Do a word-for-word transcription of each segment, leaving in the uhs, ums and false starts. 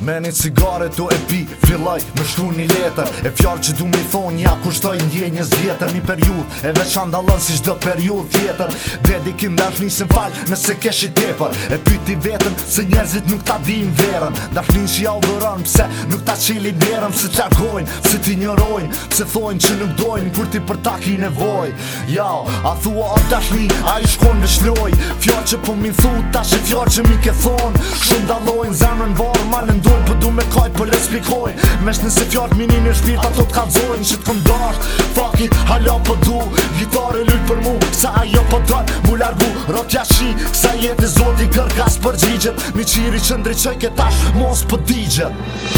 Me një cigare to e pi, filloj me shtu një letër E fjallë që du mi thonë, ja kushtoj ndjenjës vjetër Një periud, e veçan dallon si çdo periud tjetër Dedikim dashnisën fal, nëse kesh i tepër E pyti vetën, se njerëzit nuk ta din verën Dashnin që ja u dhëron, pse nuk ta qili derën Pse t'largojnë, pse t'injorojnë, pse thojnë që nuk dojnë Kur ti për ta ki nevoj Ja, a thua o dashni, a i shkon veç loj Fjallë që po min thu, tash e fjallë që mi ke thonë Shumë dallojnë, zemrën varë, malën dojnë Po du me kajt, po le spikojnë Mesh nëse fjallë minin e shpirt, ato t'kallzojnë Që t'kom dasht, fuck it, hala po du Gitare lujt për mu, sa ajo po dojnë Mu largu, rotja shi, sa jeti zoti kërkas përgjigjet Mi qiri që ndryqoj ketash, mos po digjet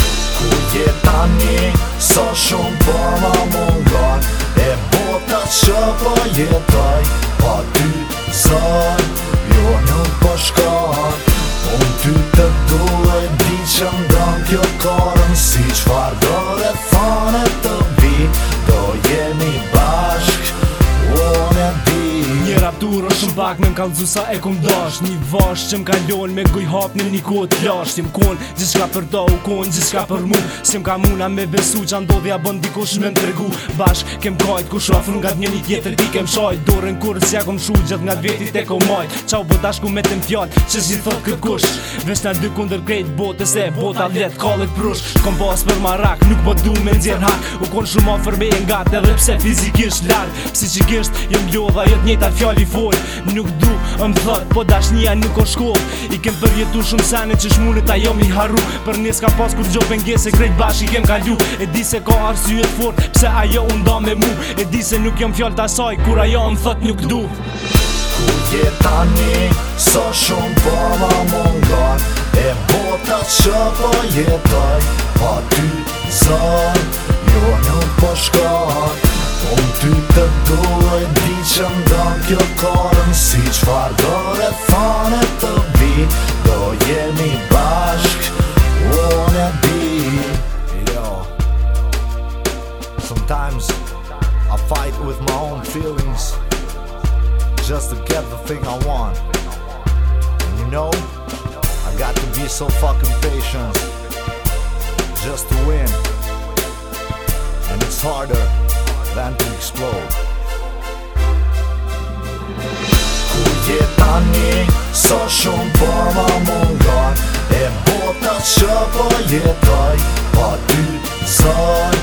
Ku jetani, so shumë po ma mungon E botat që po jetoj Pa ty zon, jo nuk po shkon Unë ty të duaj, di që ndon kjo korën Si qfar do dhe thone të vi, do jemi bashk Unë e di Një raptur është shumë pak me m'kallzu sa e kum dash Një vash që m'kallon me guj hap në një kohë t'lash Jem kon, gjithçka për ta u kon, gjithçka për mu Si m'ka muna me besu që ndodhja bën dikush me m'tregu Bashk kem kajt ku shofru nga një një tjetër ti kem shajt Dorën kur s'ja kom shu gjithë nga vetit e kom majt Qa u bodashku me t'em fjall që si thot kërkush Vesh na dy kundër krejt botës e bota let kallet prush Kom pas për marak, nuk po du me nxjerr hak U kon shumë afer me ngat edhe pse fizikisht larg Psiqikisht jem lodha jot njëta fjali fol Nuk du më thot, po dashnia nuk o shkoll I kem përjetu shumë sene që shmunit ajo mi harru Për nes ka pas kur gjo pengese krejt bash i kem kalju E di se ka arsyet fort, pse ajo unda me mu E di se nuk jom fjall t'asaj, kur ajo më thot nuk du Ku jetani, so shumë po ma mungon E botat që po jetoj Pa ty zon, jo nuk po shkon Unë ty të duaj, di që ndon kjo korën Si qfar do dhe thone të vi, do jemi bashk Unë e di Yo Sometimes I fight with my own feelings Just to get the thing I want And you know I got to be so fucking patient Just to win And it's harder than to explode Ku jetani, so shumë po ma mungon E botat që po jetoj Pa ty zon